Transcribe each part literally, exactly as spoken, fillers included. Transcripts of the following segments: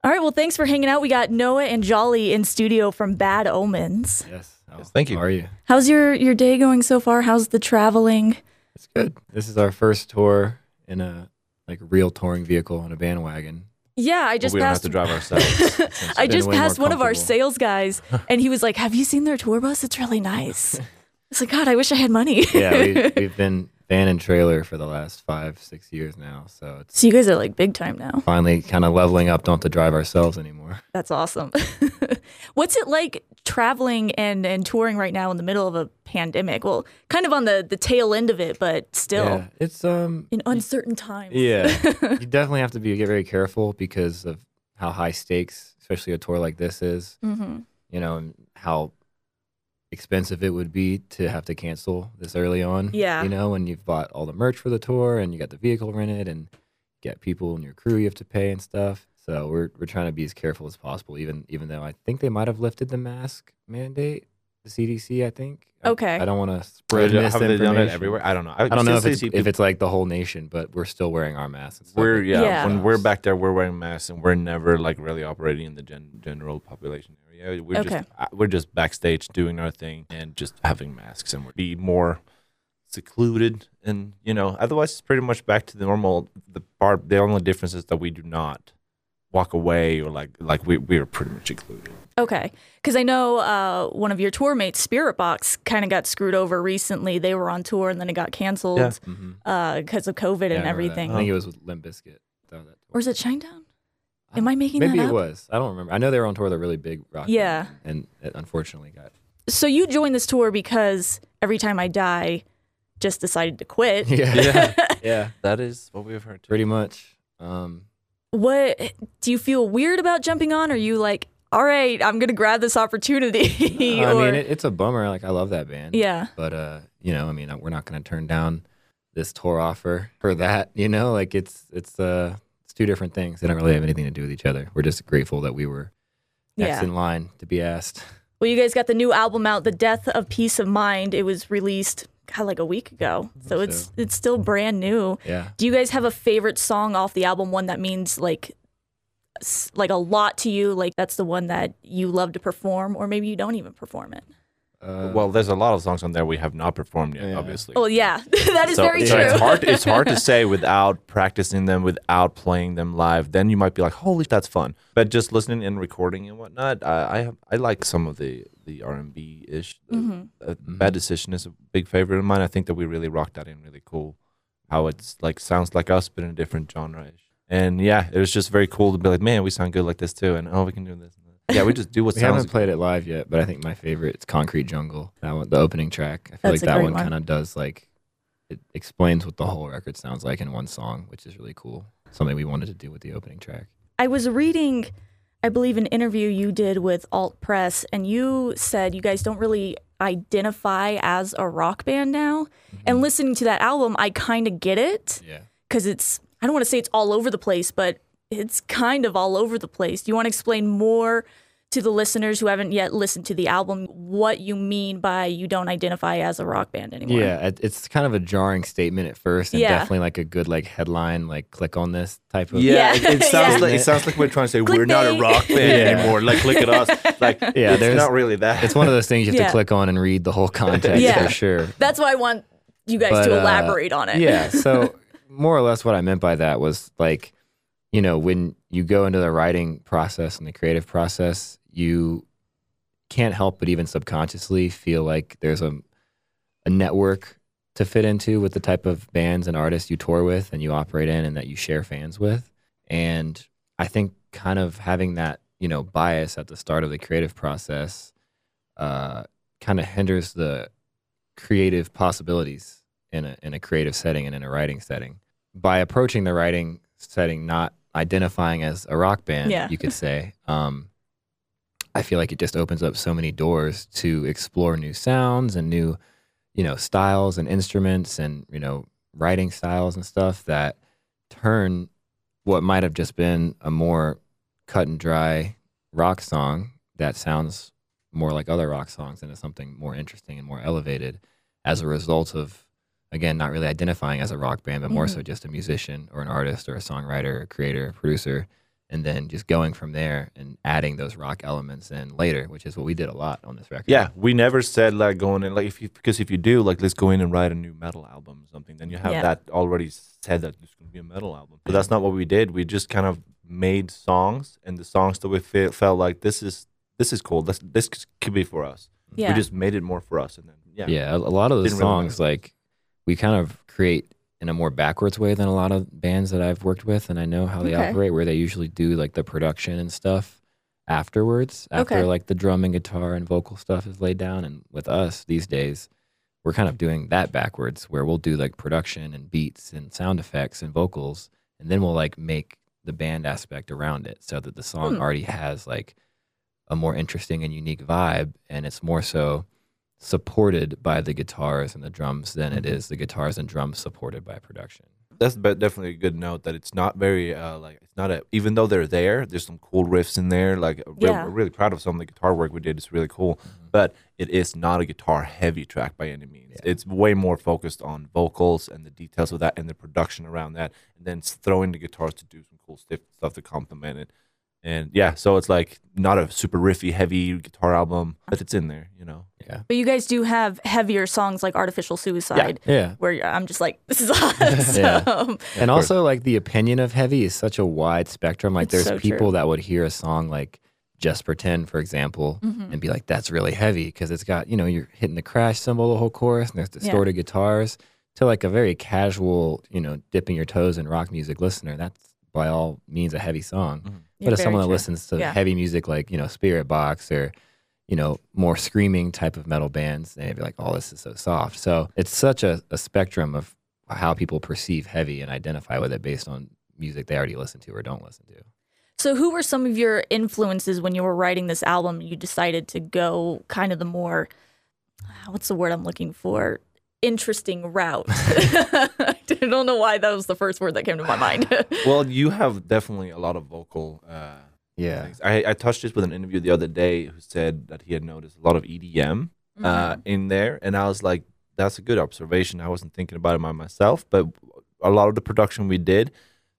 All right, well, thanks for hanging out. We got Noah and Jolly in studio from Bad Omens. Yes. Oh, yes thank you. How are you? How's your, your day going so far? How's the traveling? It's good. This is our first tour in a like real touring vehicle in a bandwagon. Yeah, I just well, we passed. don't have to drive ourselves. I just way more passed one of our comfortable. sales guys, and he was like, "Have you seen their tour bus? It's really nice." I was like, "God, I wish I had money." Yeah, we, we've been van and trailer for the last five, six years now. So it's So you guys are like big time now. finally kind of leveling up. Don't have to drive ourselves anymore. That's awesome. What's it like traveling and, and touring right now in the middle of a pandemic? Well, kind of on the, the tail end of it, but still Yeah, it's um. in uncertain times. Yeah, you definitely have to be get very careful because of how high stakes, especially a tour like this is. Mm-hmm. You know, and how expensive it would be to have to cancel this early on. Yeah. You know, when you've bought all the merch for the tour and you got the vehicle rented and you got people in your crew you have to pay and stuff. So we're we're trying to be as careful as possible, even even though I think they might have lifted the mask mandate, the C D C, I think. I- Okay. I, don't want to spread Have they done it misinformation. everywhere? I don't know. I don't know if still it's, see if people- it's like the whole nation, but we're still wearing our masks. And stuff. We're yeah, Yeah. When we're back there, we're wearing masks, and we're never like really operating in the gen- general population area. We're Okay. just uh, we're just backstage doing our thing and just having masks, and we're be more secluded. And you know, otherwise, it's pretty much back to the normal. The part, the only difference is that we do not walk away or like like we we are pretty much secluded. Okay. Because I know uh, one of your tour mates, Spirit Box, kind of got screwed over recently. They were on tour and then it got canceled Yeah. Mhm. because of COVID Yeah, I and remember that. everything. I think it was with Limp Bizkit. That was that tour. Or is it Shinedown? Am I making Maybe that it up? was. I don't remember. I know they were on tour with a really big rock Yeah. band, and it unfortunately got. So you joined this tour because Every Time I Die just decided to quit. Yeah, Yeah. yeah, That is what we've heard. Too. pretty much. Um, What do you feel weird about jumping on? Or are you like, all right, I'm gonna grab this opportunity? I Or- mean, it, it's a bummer. Like I love that band. yeah, But uh, you know, I mean, we're not going to turn down this tour offer for that. You know, like it's it's uh it's two different things. They don't really have anything to do with each other. We're just grateful that we were next yeah. in line to be asked. Well, you guys got the new album out, "The Death of Peace of Mind." It was released, God, like a week ago, so So- it's it's still brand new. Yeah. Do you guys have a favorite song off the album? One that means like s- like a lot to you? Like that's the one that you love to perform, or maybe you don't even perform it. Uh, Well, there's a lot of songs on there we have not performed yet, Yeah. obviously. Oh yeah, that is so, very so true. it's hard. It's hard to say without practicing them, without playing them live. Then you might be like, "Holy, that's fun!" But just listening and recording and whatnot, I I, have, I like some of the the R and B ish. Mhm. Uh, Bad Decision is a big favorite of mine. I think that we really rocked that in really cool. How it's like sounds like us, but in a different genre. And yeah, it was just very cool to be like, "Man, we sound good like this too," and oh, we can do this. Yeah, we just do what we sounds. haven't played it live yet, but I think my favorite is Concrete Jungle. That one, the opening track. I feel That's like a that great one one. kind of does like it explains what the whole record sounds like in one song, which is really cool. Something we wanted to do with the opening track. I was reading, I believe, an interview you did with Alt Press, and you said you guys don't really identify as a rock band now. And listening to that album, I kind of get it Yeah. because it's, I don't want to say it's all over the place, but it's kind of all over the place. Do you want to explain more to the listeners who haven't yet listened to the album what you mean by you don't identify as a rock band anymore? Yeah, it, it's kind of a jarring statement at first, and Yeah. definitely like a good like headline, like click on this type of. Yeah, Yeah. it, it sounds Yeah. like it sounds like we're trying to say we're not a Clickbait. rock band Yeah. anymore. Like, look at us. Like, Yeah, it's there's- not really that. It's one of those things you have Yeah. to click on and read the whole context Yeah. for sure. That's why I want you guys But, to uh, elaborate on it. Yeah, so more or less what I meant by that was like, you know, when you go into the writing process and the creative process, you can't help but even subconsciously feel like there's a a network to fit into with the type of bands and artists you tour with and you operate in and that you share fans with. And I think kind of having that, you know, bias at the start of the creative process uh, kind of hinders the creative possibilities in a in a creative setting and in a writing setting. By approaching the writing setting not identifying as a rock band, Yeah. you could say, um, I feel like it just opens up so many doors to explore new sounds and new, you know, styles and instruments and, you know, writing styles and stuff that turn what might have just been a more cut and dry rock song that sounds more like other rock songs into something more interesting and more elevated as a result of, again, not really identifying as a rock band, but more Mhm. so just a musician or an artist or a songwriter, a creator, a producer. and then just going from there and adding those rock elements in later, which is what we did a lot on this record. Yeah, we never said like going in like if you because if you do like let's go in and write a new metal album or something, then you have Yeah. that already said that it's going to be a metal album. But that's not what we did. We just kind of made songs, and the songs that we fe- felt like this is this is cool. This this could be for us. Yeah. We just made it more for us, and then yeah, Yeah, a, a lot of the Didn't really songs, like, we kind of create in a more backwards way than a lot of bands that I've worked with, and I know how they Okay. operate, where they usually do, like, the production and stuff afterwards, after, Okay. like, the drum and guitar and vocal stuff is laid down. And with us these days, we're kind of doing that backwards, where we'll do, like, production and beats and sound effects and vocals, and then we'll, like, make the band aspect around it so that the song Hmm. already has, like, a more interesting and unique vibe, and it's more so supported by the guitars and the drums than it is the guitars and drums supported by production. that's be- definitely a good note that it's not very uh, like it's not a even though they're there. There's some cool riffs in there. Like uh, we're, Yeah. we're really proud of some of the guitar work we did. It's really cool, but it is not a guitar heavy track by any means. Yeah. It's way more focused on vocals and the details of that and the production around that, and then s- throw in the guitars to do some cool stiff stuff to complement it. And yeah, so it's like not a super riffy, heavy guitar album, but it's in there, you know. Yeah. But you guys do have heavier songs like Artificial Suicide, Yeah. where I'm just like, this is awesome. Yeah. And also, like, the opinion of heavy is such a wide spectrum. Like, It's there's so people true. that would hear a song like Just Pretend, for example, Mhm. and be like, that's really heavy because it's got, you know, you're hitting the crash cymbal the whole chorus and there's distorted guitars, to like a very casual, you know, dipping your toes in rock music listener. That's by all means a heavy song. Mhm. Yeah, But as very someone that true. listens to Yeah. heavy music like, you know, Spirit Box or, you know, more screaming type of metal bands, they'd be like, oh, this is so soft. So it's such a, a spectrum of how people perceive heavy and identify with it based on music they already listen to or don't listen to. So, who were some of your influences when you were writing this album? You decided to go kind of the more, what's the word I'm looking for? Interesting route. I don't know why that was the first word that came to my mind. Well, you have definitely a lot of vocal. Uh, Yeah. things. I, I touched this with an interview the other day who said that he had noticed a lot of E D M uh, Mhm. in there, and I was like, that's a good observation. I wasn't thinking about it by myself, but a lot of the production we did,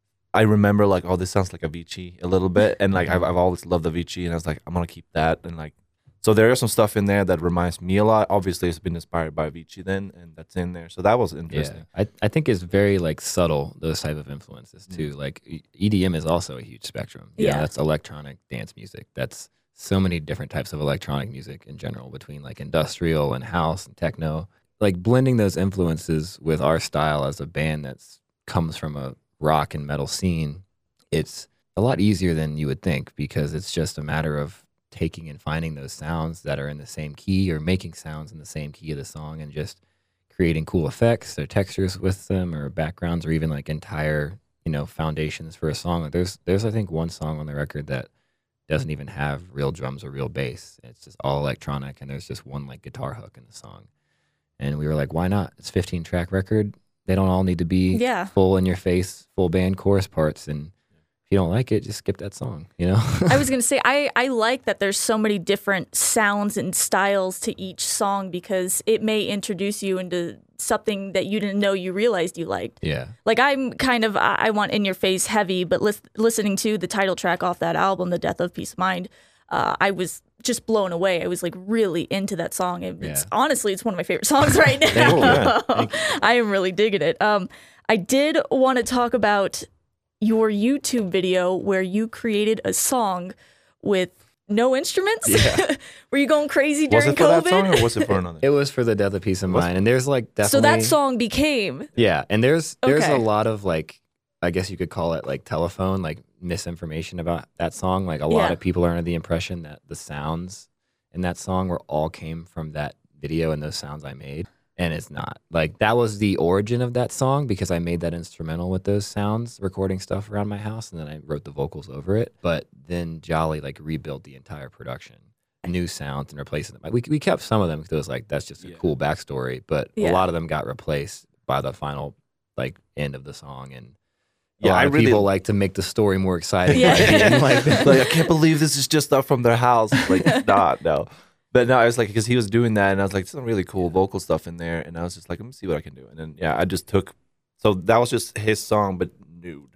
I remember like, oh, this sounds like Avicii a little bit, and like I've I've always loved Avicii, and I was like, I'm gonna keep that, and like, so there is some stuff in there that reminds me a lot. Obviously, it's been inspired by Avicii then, and that's in there, so that was Yeah. interesting. I, I think it's very like subtle, those type of influences too. Like E- EDM is also a huge spectrum. You know, Yeah. that's electronic dance music. That's so many different types of electronic music in general, between like industrial and house and techno. Like blending those influences with our style as a band that's comes from a rock and metal scene, it's a lot easier than you would think, because it's just a matter of taking and finding those sounds that are in the same key, or making sounds in the same key of the song, and just creating cool effects or textures with them, or backgrounds, or even like entire, you know, foundations for a song. Like there's there's I think one song on the record that doesn't even have real drums or real bass. It's just all electronic, and there's just one like guitar hook in the song. And we were like, why not? It's a fifteen track record. They don't all need to be Yeah. full in your face, full band chorus parts. And if you don't like it, just skip that song, you know? I was going to say, I, I like that there's so many different sounds and styles to each song, because it may introduce you into something that you didn't know you realized you liked. Yeah. Like, I'm kind of, I I want In Your Face heavy, but lis- listening to the title track off that album, The Death of Peace of Mind, uh, I was just blown away. I was like really into that song. It- It's Yeah. honestly, it's one of my favorite songs right now. Thank you. Yeah, thank I am really digging it. Um, I did want to talk about your YouTube video where you created a song with no instruments. Yeah. Were you going crazy Was during it for COVID? that song or was it for another? It was for The Death of Peace of Was- Mind. And there's like definitely. So that song became Yeah. And there's there's Okay. a lot of like, I guess you could call it like telephone, like misinformation about that song. Like a lot Yeah. of people are under the impression that the sounds in that song were all came from that video and those sounds I made. And it's not. Like that was the origin of that song, because I made that instrumental with those sounds, recording stuff around my house, and then I wrote the vocals over it. But then Jolly like rebuilt the entire production, new sounds, and replacing them. We we kept some of them because it was like that's just a Yeah. cool backstory, but Yeah. a lot of them got replaced by the final like end of the song. And a Yeah, lot I of really- people like to make the story more exciting. Yeah. by being like, like, I can't believe this is just stuff from their house. Like, it's not, no. But no, I was like, because he was doing that, and I was like, some really cool vocal stuff in there, and I was just like, let me see what I can do. And then, yeah, I just took, so that was just his song, but nude.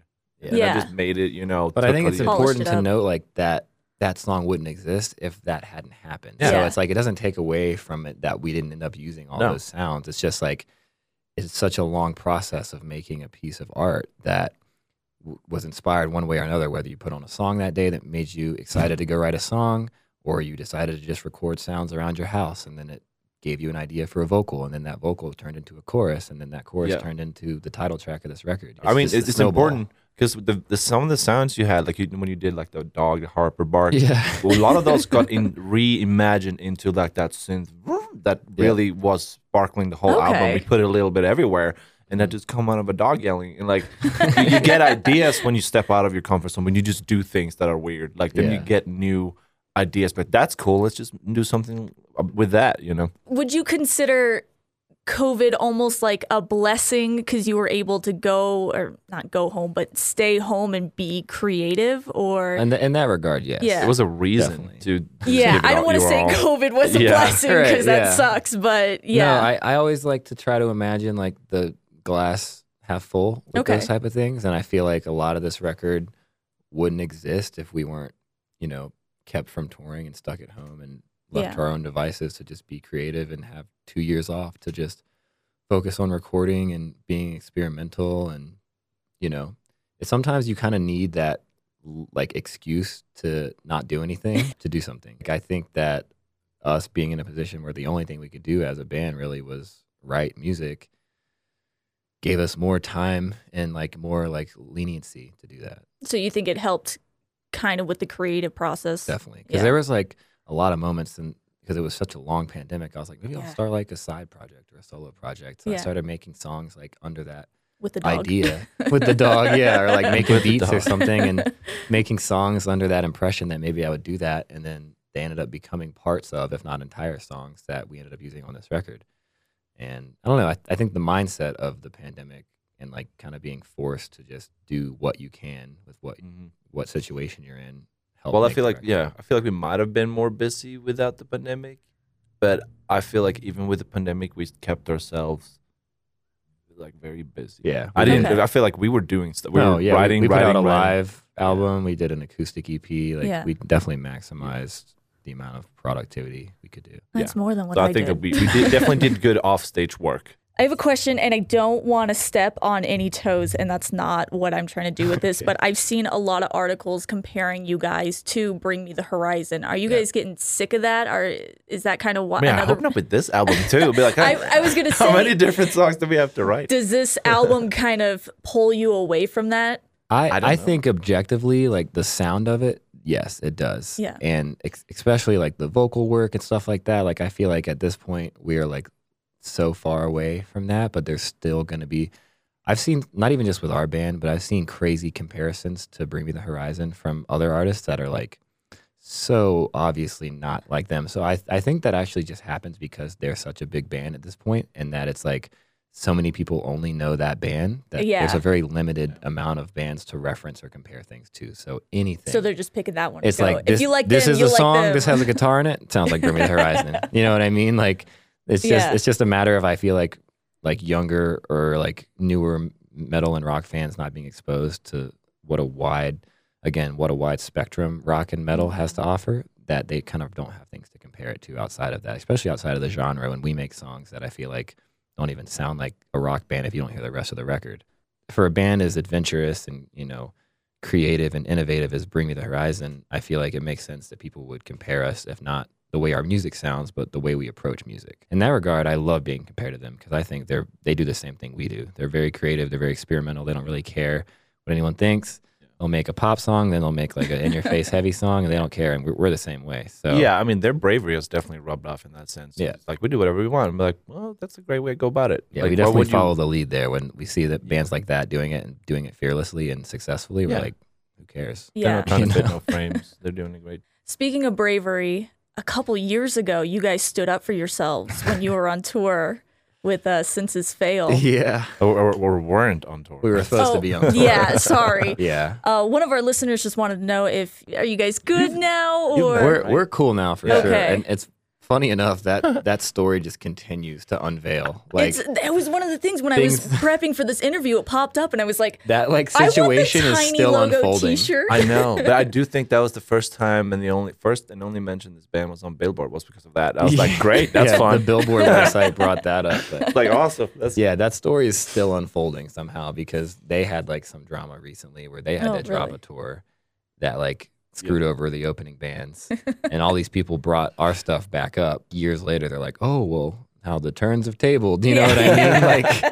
And Yeah. I just made it, you know. But I think it's took- Polished important it to up. note like that that song wouldn't exist if that hadn't happened. Yeah. So Yeah. it's like it doesn't take away from it that we didn't end up using all No. those sounds. It's just like it's such a long process of making a piece of art that w- was inspired one way or another, whether you put on a song that day that made you excited to go write a song, or you decided to just record sounds around your house, and then it gave you an idea for a vocal, and then that vocal turned into a chorus, and then that chorus Yeah. turned into the title track of this record. I mean, just it's, a it's snowball. important because the, the some of the sounds you had, like you, when you did like the dog, the Harper bark, Yeah. a lot of those got in reimagined into like that synth that Yeah. really was sparkling the whole album. Okay. We put it a little bit everywhere, and that just come out of a dog yelling. And like you, you get ideas when you step out of your comfort zone, when you just do things that are weird. Like then you Yeah. get new ideas. But that's cool. Let's just do something with that, you know. Would you consider COVID almost like a blessing because you were able to go, or not go home, but stay home and be creative? Or And in that regard, yes. Yeah. It was a reason Definitely. to just yeah, give it I don't all- want to your say all. COVID was a Yeah. blessing because Right, that yeah. sucks, but yeah, No, I, I always like to try to imagine like the glass half full with Okay. those type of things. And I feel like a lot of this record wouldn't exist if we weren't, you know, kept from touring and stuck at home and left Yeah. to our own devices to just be creative and have two years off to just focus on recording and being experimental. And, you know, it, sometimes you kind of need that l- like excuse to not do anything to do something. Like, I think that us being in a position where the only thing we could do as a band really was write music gave us more time and like more like leniency to do that. so you think it helped kind of with the creative process? Definitely. Because Yeah. there was like a lot of moments and because it was such a long pandemic, I was like, maybe Yeah. I'll start like a side project or a solo project. So Yeah. I started making songs like under that With the dog. idea with the dog, yeah, or like making With the beats or dog. something and making songs under that impression that maybe I would do that. And then they ended up becoming parts of, if not entire songs that we ended up using on this record. And I don't know, I, I think the mindset of the pandemic and like kind of being forced to just do what you can with what Mhm. what situation you're in. helped Well, I make feel the like record. yeah, I feel like we might have been more busy without the pandemic, but I feel like even with the pandemic, we kept ourselves like very busy. Yeah. I didn't. Okay. I feel like we were doing stuff. We no, were yeah, writing, we, we put writing, out a writing. live album. We did an acoustic E P. Like Yeah. we definitely maximized the amount of productivity we could do. That's more than what So I, I think did. that we, we did, definitely did good off stage work. I have a question, and I don't want to step on any toes, and that's not what I'm trying to do with this. Okay. But I've seen a lot of articles comparing you guys to Bring Me the Horizon. Are you Yeah. guys getting sick of that, or is that kind of what Man, I another? hope not with this album too. Be like, I, I was gonna how say, many different songs do we have to write? does this album kind of pull you away from that? I, I I, don't know. think objectively, like the sound of it, yes, it does. Yeah. And ex- especially like the vocal work and stuff like that. Like I feel like at this point we are like so far away from that, but there's still going to be. I've seen not even just with our band, but I've seen crazy comparisons to Bring Me the Horizon from other artists that are like so obviously not like them. So I I think that actually just happens because they're such a big band at this point, and that it's like so many people only know that band that Yeah. there's a very limited amount of bands to reference or compare things to. So anything. So they're just picking that one. to it's go. like this, if you like this them, is you a like song. them. This has a guitar in it. It sounds like Bring Me the Horizon. You know what I mean? Like it's just Yeah. it's just a matter of I feel like like younger or like newer metal and rock fans not being exposed to what a wide again what a wide spectrum rock and metal has to offer, that they kind of don't have things to compare it to outside of that, especially outside of the genre when we make songs that I feel like don't even sound like a rock band if you don't hear the rest of the record. For a band as adventurous and, you know, creative and innovative as Bring Me the Horizon, I feel like it makes sense that people would compare us, if not the way our music sounds, but the way we approach music. In that regard, I love being compared to them because I think they're they do the same thing we do. They're very creative. They're very experimental. They don't really care what anyone thinks. They'll make a pop song, then they'll make like an in-your-face heavy song, and they don't care. And we're, we're the same way. So Yeah, I mean, their bravery has definitely rubbed off in that sense. Yeah. It's like we do whatever we want. I'm like, well, that's a great way to go about it. yeah, like, we why definitely would you- follow the lead there when we see that bands like that doing it and doing it fearlessly and successfully. We're Yeah. like, who cares? They're yeah. not trying You to fit know? no frames. They're doing a great. Speaking of bravery, a couple years ago, you guys stood up for yourselves when you were on tour with uh, Senses Fail. Yeah, Or, or, or weren't on tour. we were supposed Oh, to be on. tour. yeah, sorry. Yeah. Uh, one of our listeners just wanted to know if are you guys good now you've or never- We're right? we're cool now for Okay. sure, and it's funny enough, that that story just continues to unveil. Like it's, that was one of the things when things- I was prepping for this interview, it popped up and I was like, that like I want the situation is tiny still logo unfolding. T-shirt. I know, but I do think that was the first time and the only first and only mention this band was on Billboard was because of that. I was like, great, that's yeah, fun. The Billboard website brought that up. But like awesome. That's yeah, that story is still unfolding somehow because they had like some drama recently where they had Oh, to drop really? a tour that like screwed over the opening bands, and all these people brought our stuff back up years later. They're like, oh well, how the turns have tabled. You know what I mean?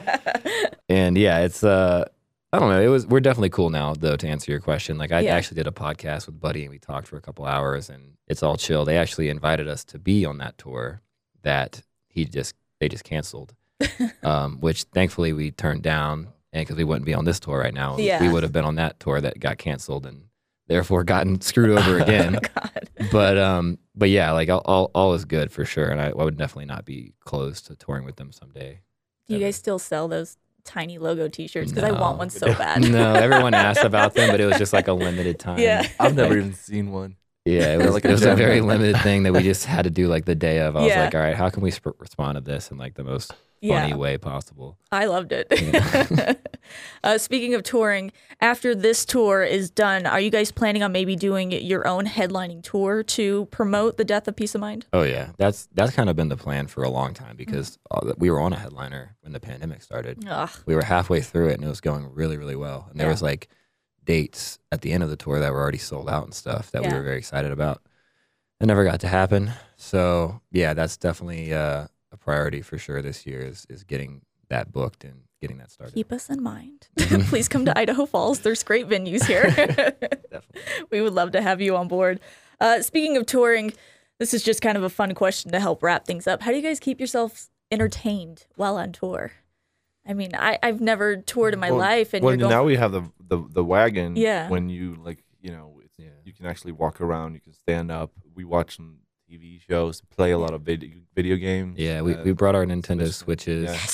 Like, and yeah, it's uh, I don't know. It was we're definitely cool now though. To answer your question, like I Yeah. actually did a podcast with Buddy and we talked for a couple hours, and it's all chill. They actually invited us to be on that tour that he just they just canceled, um, which thankfully we turned down, and because we wouldn't be on this tour right now, Yeah. we would have been on that tour that got canceled and therefore gotten screwed over again. Oh, God. But um, but yeah, like all, all all is good for sure, and I, I would definitely not be closed to touring with them someday. Do you ever. guys still sell those tiny logo T-shirts? Because I want No. one so bad. No, everyone asked about them, but it was just like a limited time. Yeah. I've never Like, even seen one. Yeah, it was, Like it a was a gem. very limited thing that we just had to do like the day of. I was Yeah. like, all right, how can we sp- respond to this in like the most funny Yeah. way possible? I loved it. Yeah. uh, speaking of touring, after this tour is done, are you guys planning on maybe doing your own headlining tour to promote the Death of Peace of Mind? Oh yeah, that's that's kind of been the plan for a long time because uh, we were on a headliner when the pandemic started. Ugh. We were halfway through it and it was going really really well, and there Yeah. was like dates at the end of the tour that were already sold out and stuff that Yeah. we were very excited about. It never got to happen. So yeah, that's definitely uh, a priority for sure this year is is getting that booked and getting that started. Keep us in mind. Please come to Idaho Falls. There's great venues here. Definitely. We would love to have you on board. Uh, speaking of touring, this is just kind of a fun question to help wrap things up. How do you guys keep yourselves entertained while on tour? I mean, I, I've never toured in my Well, life, and well, you're going. now we have the, the the wagon. Yeah. When you like, you know, it's, Yeah. you can actually walk around. You can stand up. We watch some T V shows, play a lot of video video games. Yeah, we, uh, we brought our Nintendo Switch. Switches. Yeah.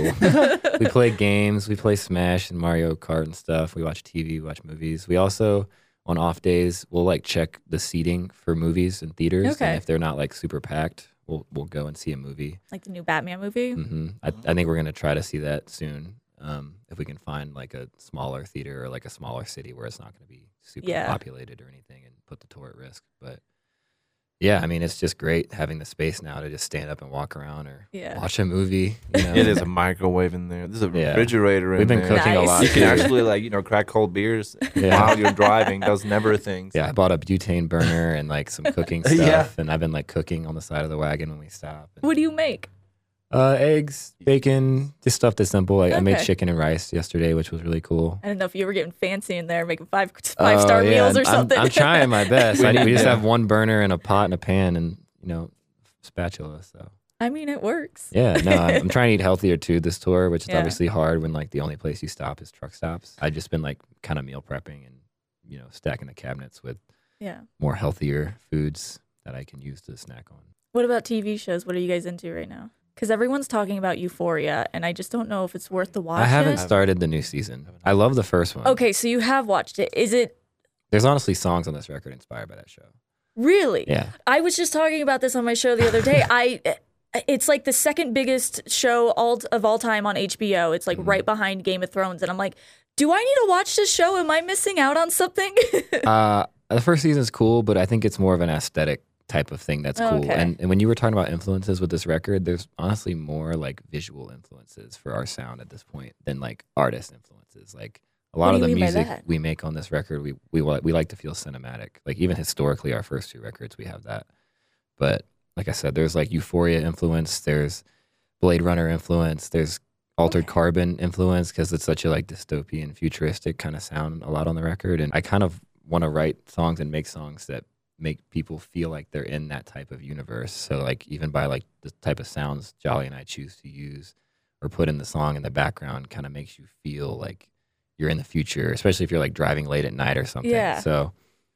So we play games, we play Smash and Mario Kart and stuff. We watch T V, we watch movies. We also, on off days, we'll like check the seating for movies in theaters. Okay. And if they're not like super packed, we'll we'll go and see a movie. Like the new Batman movie. hmm I, I think we're gonna try to see that soon. Um, if we can find like a smaller theater or like a smaller city where it's not gonna be super Yeah. populated or anything and put the tour at risk. But yeah, I mean, it's just great having the space now to just stand up and walk around or Yeah. watch a movie. You know? It is a microwave in there. There's a Yeah. refrigerator in We've been there. cooking a Nice. lot. You can too. actually like you know crack cold beers Yeah. while you're driving. Those never things. Yeah, I bought a butane burner and like some cooking stuff, Yeah. and I've been like cooking on the side of the wagon when we stop. And, What do you make? uh, eggs, bacon, just stuff that's simple. Like I made Okay. chicken and rice yesterday, which was really cool. I don't know if you were getting fancy in there, making five five star Oh, yeah, meals or I'm- something. I'm, trying my best. We I, need we just to. have one burner and a pot and a pan and you know spatula. So I mean, it works. yeah, no, I'm, I'm trying to eat healthier too this tour, which is Yeah. obviously hard when like the only place you stop is truck stops. I've just been like kind of meal prepping and you know stacking the cabinets with Yeah. more healthier foods that I can use to snack on. What about T V shows? What are you guys into right now? Because everyone's talking about Euphoria, and I just don't know if it's worth the watch. I haven't yet. started the new season. I love the first one. Okay, so you have watched it. Is it There's honestly songs on this record inspired by that show. really? Yeah. I was just talking about this on my show the other day. I it's like the second biggest show all of all time on H B O. It's like Mhm. right behind Game of Thrones, and I'm like, do I need to watch this show? Am I missing out on something? Uh, the first season is cool, but I think it's more of an aesthetic type of thing that's Oh, cool. okay. And, and when you were talking about influences with this record, there's honestly more like visual influences for our sound at this point than like artist influences. Like a lot What of do the you mean by music that? we make on this record, we we li- we like to feel cinematic. Like even historically, our first two records, we have that. But like I said, there's like Euphoria influence, there's Blade Runner influence, there's Altered Okay. Carbon influence because it's such a like dystopian, futuristic kind of sound a lot on the record. And I kind of want to write songs and make songs that make people feel like they're in that type of universe. So like even by like the type of sounds Jolly and I choose to use or put in the song in the background kind of makes you feel like you're in the future, especially if you're like driving late at night or something. Yeah. So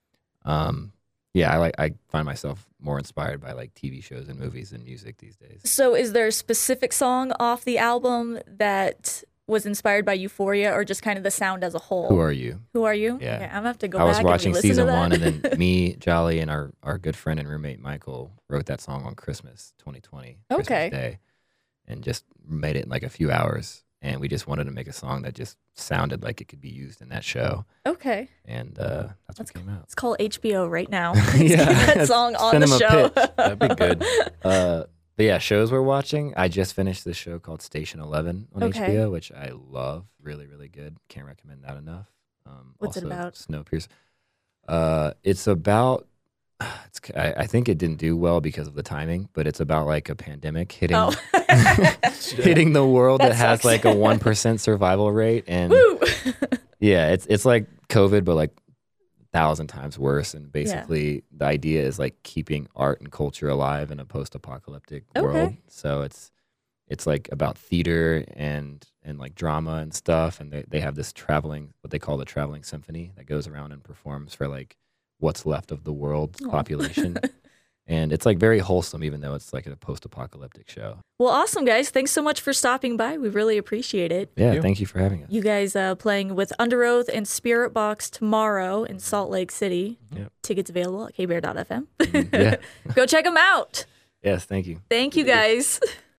um yeah, I like I find myself more inspired by like T V shows and movies and music these days. So is there a specific song off the album that was inspired by Euphoria or just kind of the sound as a whole? Who Are You? Who are you? Yeah. Okay, I'm gonna have to go I back was watching and re-listen season to that. one, and then me, Jolly, and our, our good friend and roommate Michael wrote that song on Christmas twenty twenty, Christmas Okay. Day, and just made it in like a few hours. And we just wanted to make a song that just sounded like it could be used in that show, Okay. and uh, that's, That's what came out. Let's call H B O right now. Yeah. Get that song on Send the them a show. pitch. That'd be good. Uh, but yeah, shows we're watching. I just finished this show called Station Eleven on Okay. H B O, which I love. Really, really good. Can't recommend that enough. Um, What's it also about? Snowpiercer. Uh, it's about. It's, I, I think it didn't do well because of the timing, but it's about like a pandemic hitting Oh. hitting the world that, That has sucks. like a one percent survival rate, and Woo! yeah, it's it's like COVID, but like thousand times worse. And basically, the idea is like keeping art and culture alive in a post-apocalyptic Okay. world. So it's it's like about theater and and like drama and stuff. And they they have this traveling, what they call the traveling symphony, that goes around and performs for like what's left of the world's Aw. population. And it's like very wholesome, even though it's like a post-apocalyptic show. Well, awesome, guys. Thanks so much for stopping by. We really appreciate it. Yeah, you. thank you for having us. You guys uh, playing with Under Oath and Spirit Box tomorrow in Salt Lake City. Yep. Tickets available at k bear dot f m. Mhm. Yeah. Go check them out. Yes, thank you. Thank you, guys.